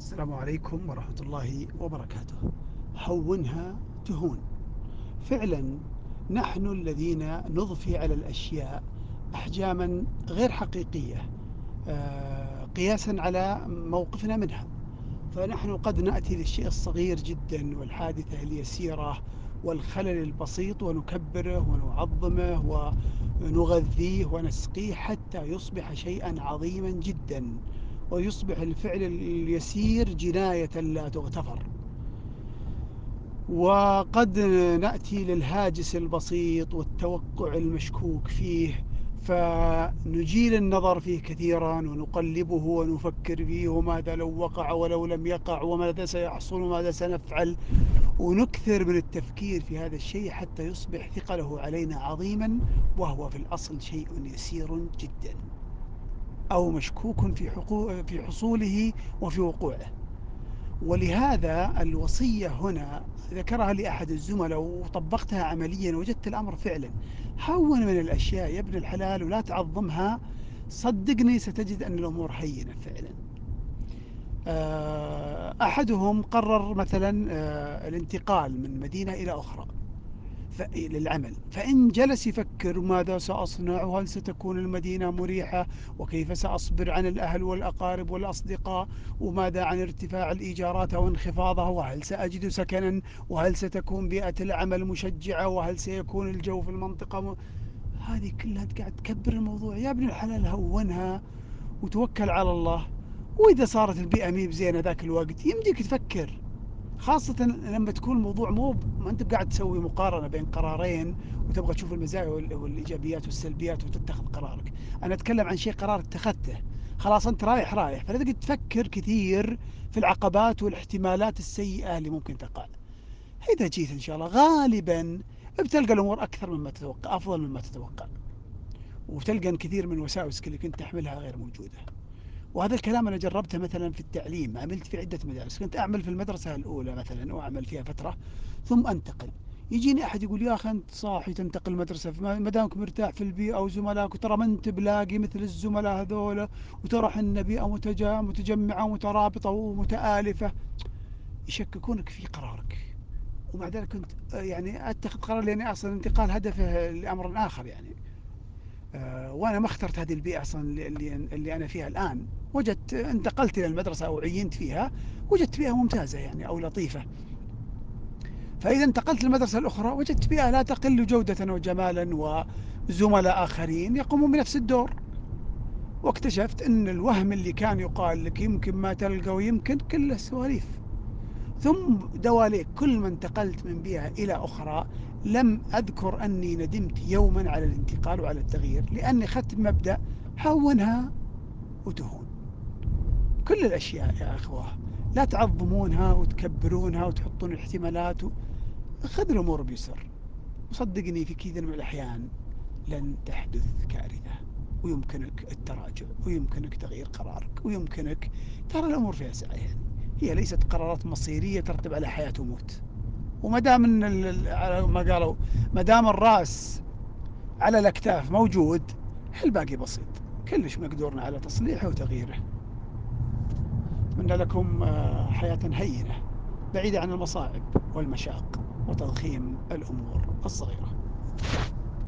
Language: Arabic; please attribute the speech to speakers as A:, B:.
A: السلام عليكم ورحمة الله وبركاته. هونها تهون. فعلا نحن الذين نضفي على الأشياء أحجاما غير حقيقية، قياسا على موقفنا منها. فنحن قد نأتي للشيء الصغير جدا والحادثة اليسيرة والخلل البسيط ونكبره ونعظمه ونغذيه ونسقيه حتى يصبح شيئا عظيما جدا، ويصبح الفعل اليسير جناية لا تغتفر. وقد نأتي للهاجس البسيط والتوقع المشكوك فيه، فنجيل النظر فيه كثيرا ونقلبه ونفكر فيه، وماذا لو وقع ولو لم يقع، وماذا سيحصل وماذا سنفعل، ونكثر من التفكير في هذا الشيء حتى يصبح ثقله علينا عظيما، وهو في الأصل شيء يسير جدا أو مشكوك في حصوله وفي وقوعه. ولهذا الوصية هنا ذكرها لي أحد الزملاء وطبقتها عمليا، وجدت الأمر فعلا هون من الأشياء يا ابن الحلال ولا تعظمها. صدقني ستجد أن الأمور هينة فعلا. أحدهم قرر مثلا الانتقال من مدينة إلى أخرى للعمل، فإن جلس يفكر ماذا سأصنع وهل ستكون المدينة مريحة، وكيف سأصبر عن الأهل والأقارب والأصدقاء، وماذا عن ارتفاع الإيجارات أو انخفاضها، وهل سأجد سكنا، وهل ستكون بيئة العمل مشجعة، وهل سيكون الجو في المنطقة هذه كلها أنت قاعد تكبر الموضوع. يا ابن الحلال هونها وتوكل على الله. وإذا صارت البيئة مي بزينة ذاك الوقت يمديك تفكر، خاصة لما تكون الموضوع مو ما انت قاعد تسوي مقارنة بين قرارين وتبغى تشوف المزايا والايجابيات والسلبيات وتتخذ قرارك. انا اتكلم عن شيء قرار اتخذته، خلاص انت رايح فلا تقعد تفكر كثير في العقبات والاحتمالات السيئة اللي ممكن تقع. اذا جيت ان شاء الله غالبا بتلقى الامور اكثر مما تتوقع، افضل مما تتوقع، وتلقى ان كثير من الوساوس اللي كنت تحملها غير موجودة. وهذا الكلام أنا جربته مثلا في التعليم، عملت في عدة مدارس، كنت أعمل في المدرسة الأولى مثلا وأعمل فيها فترة ثم أنتقل. يجيني أحد يقول يا أخي أنت صاحي تنتقل مدرسة ما دامك مرتاح في البيئة وزملائك، وترى ما أنت بلاقي مثل الزملاء هذول، وترى حنا بيئة متجمعة ومترابطة ومتآلفة. يشككونك في قرارك. ومع ذلك كنت يعني أتخذ قرار، لأني أصلا الانتقال هدفه لأمر آخر يعني. وانا ما اخترت هذه البيئه اصلا اللي انا فيها الان. وجدت انتقلت الى المدرسه او عينت فيها، وجدت بيئه ممتازه يعني او لطيفه. فاذا انتقلت للمدرسه الاخرى وجدت بيئه لا تقل جوده وجمالا، وزملاء اخرين يقومون بنفس الدور. واكتشفت ان الوهم اللي كان يقال لك يمكن ما تلقى ويمكن كله سواليف. ثم دواليك كل ما انتقلت من بيئة إلى أخرى لم أذكر أني ندمت يوما على الانتقال وعلى التغيير، لأني أخذت بمبدأ هونها وتهون. كل الأشياء يا أخوة لا تعظمونها وتكبرونها وتحطون احتمالات خذ الأمور بيسر. وصدقني في كثير من الأحيان لن تحدث كارثة، ويمكنك التراجع، ويمكنك تغيير قرارك، ويمكنك ترى الأمور فيها سعي يعني. هي ليست قرارات مصيرية ترتب على حياة وموت. وما دام ان على ما قالوا ما دام الراس على الاكتاف موجود، الباقي بسيط، كلش مقدورنا على تصليحه وتغييره. اتمنى لكم حياة هينة بعيدة عن المصاعب والمشاق وتضخيم الامور الصغيرة.